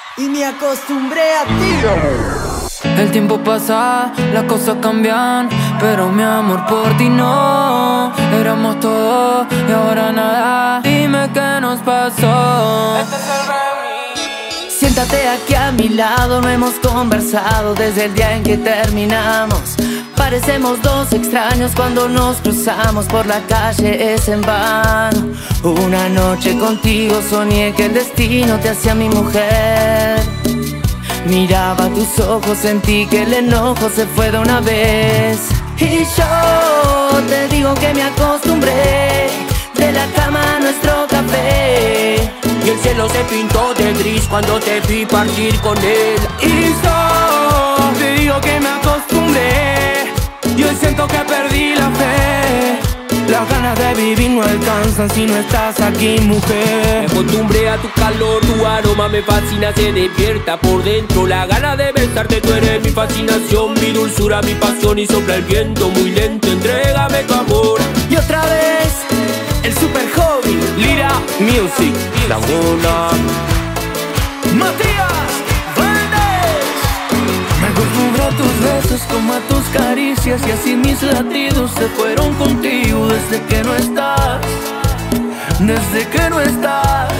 y me acostumbré a ti. El tiempo pasa, las cosas cambian, pero mi amor por ti no. Éramos todo y ahora nada. Dime qué nos pasó. Siéntate aquí a mi lado, no hemos conversado desde el día en que terminamos. Parecemos dos extraños cuando nos cruzamos por la calle, es en vano. Una noche contigo soñé que el destino te hacía mi mujer. Miraba tus ojos, sentí que el enojo se fue de una vez. Y yo te digo que me acostumbré, de la cama a nuestro café. Y el cielo se pintó de gris cuando te vi partir con él. Y yo te digo que me acostumbré, y hoy siento que perdí la fe. Las ganas de vivir no alcanzan si no estás aquí, mujer. Me acostumbré a tu calor, tu aroma me fascina, se despierta por dentro. La gana de besarte, tú eres mi fascinación, mi dulzura, mi pasión. Y sopla el viento muy lento, entrégame tu amor. Y otra vez, el super hobby, Lira Music, La Mona. Matías Valdés. me acostumbré a tus besos como a tus caricias, y así mis latidos se fueron contigo desde que no estás. Desde que no estás.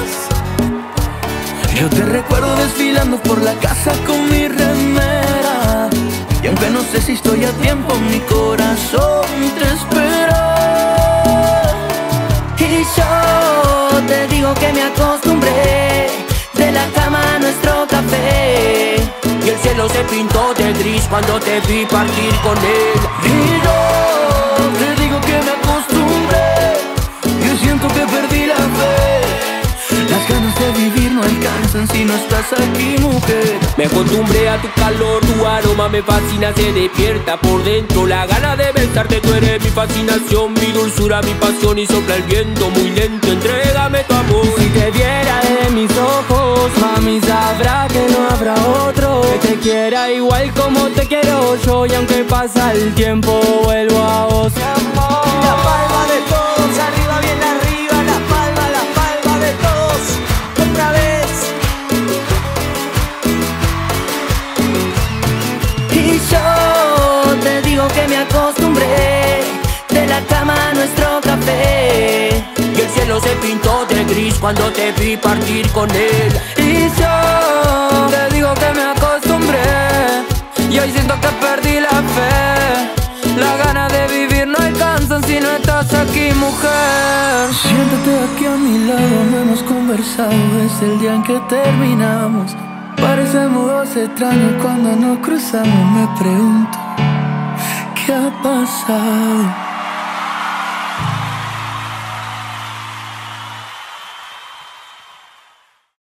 Yo te recuerdo desfilando por la casa con mi remera, y aunque no sé si estoy a tiempo, mi corazón te espera. Y yo te digo que me acostumbré, de la cama a nuestro café. Y el cielo se pintó de gris cuando te vi partir con él. Y yo te digo que me acostumbré, yo siento que perdí la fe. Las ganas de vivir no alcanzan si no estás aquí, mujer. Me acostumbré a tu calor, tu aroma me fascina, se despierta por dentro. La gana de besarte, tú eres mi fascinación, mi dulzura, mi pasión. Y sopla el viento muy lento, entrégame tu amor. Si te viera de mis ojos, mami, sabrá que no habrá otro que te quiera igual como te quiero yo. Y aunque pasa el tiempo, vuelvo a vos, mi amor. La palma de todos, arriba bien arriba, la palma de todos, otra vez. Y yo te digo que me acostumbré, de la cama a nuestro café. Y el cielo se pintó de gris cuando te vi partir con él. Y yo te digo que me acostumbré, y hoy siento que perdí la fe. Las ganas de vivir no alcanzan si no estás aquí, mujer. Siéntate aquí a mi lado, no hemos conversado desde el día en que terminamos. Parecemos dos extraños cuando nos cruzamos. Me pregunto, ¿qué ha pasado?